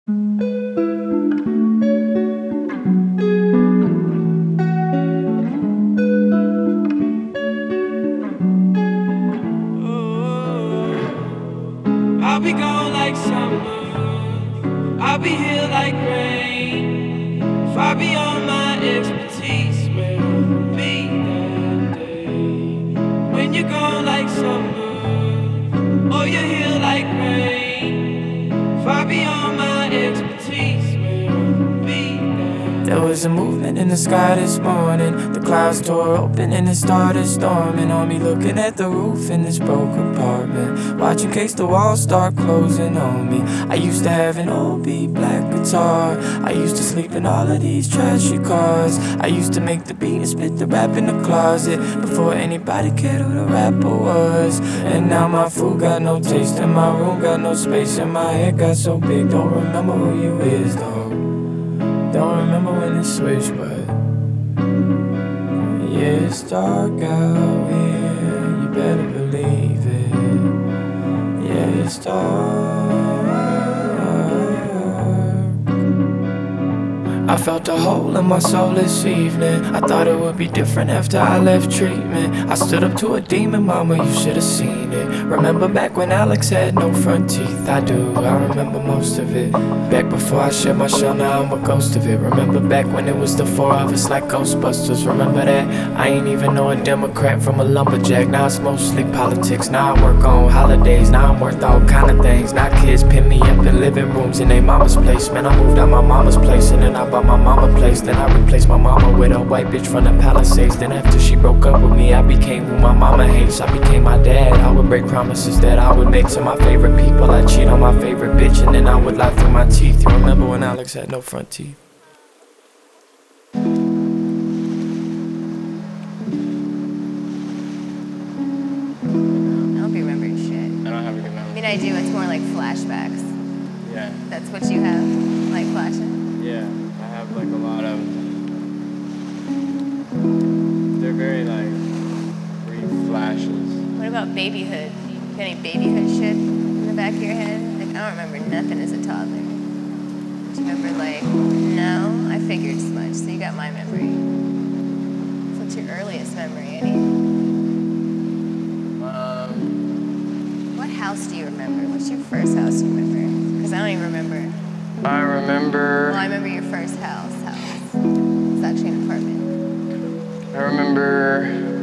I'll be gone like summer, I'll be here like rain. Far beyond my expertise, where will be that day? When you're gone like summer, or you're here like rain. Far beyond my expertise, where will be that day? There was a movement in the sky this morning. The clouds tore open and it started storming on me. Looking at the roof in this broke apartment, watching case the walls start closing on me. I used to have an old beat black guitar. I used to sleep in all of these trashy cars. I used to make the beat and spit the rap in the closet before anybody cared who the rapper was. And now my food got no taste and my room got no space and my head got so big. Don't remember who you is though. Don't remember when it switched, but yeah, it's dark out here, you better believe it. Yeah, it's dark. I felt a hole in my soul this evening. I thought it would be different after I left treatment. I stood up to a demon, mama, you should've seen it. Remember back when Alex had no front teeth? I do, I remember most of it. Back before I shed my shell, now I'm a ghost of it. Remember back when it was the four of us like Ghostbusters? Remember that? I ain't even know a Democrat from a lumberjack. Now it's mostly politics. Now I work on holidays. Now I'm worth all kind of things. Now kids pin me up in living rooms in their mama's place. Man, I moved out my mama's place and then I bought my mama place. Then I replaced my mama with a white bitch from the Palisades. Then after she broke up with me, I became who my mama hates. I became my dad. I would break promises that I would make to my favorite people. I'd cheat on my favorite bitch and then I would lie through my teeth. You remember when Alex had no front teeth? I don't be remembering shit. I don't have a good I memory. mean, I do. It's more like flashbacks. Yeah. That's what you have, like flashing. Yeah. I have like a lot of. They're very like brief flashes. What about babyhood? You got any babyhood shit in the back of your head? Like, I don't remember nothing as a toddler. Do you remember, like, no? I figured as much, so you got my memory. So what's your earliest memory, Eddie? What house do you remember? What's your first house you remember? Because I don't even remember. I remember. Well, I remember your first house. It's actually an apartment. I remember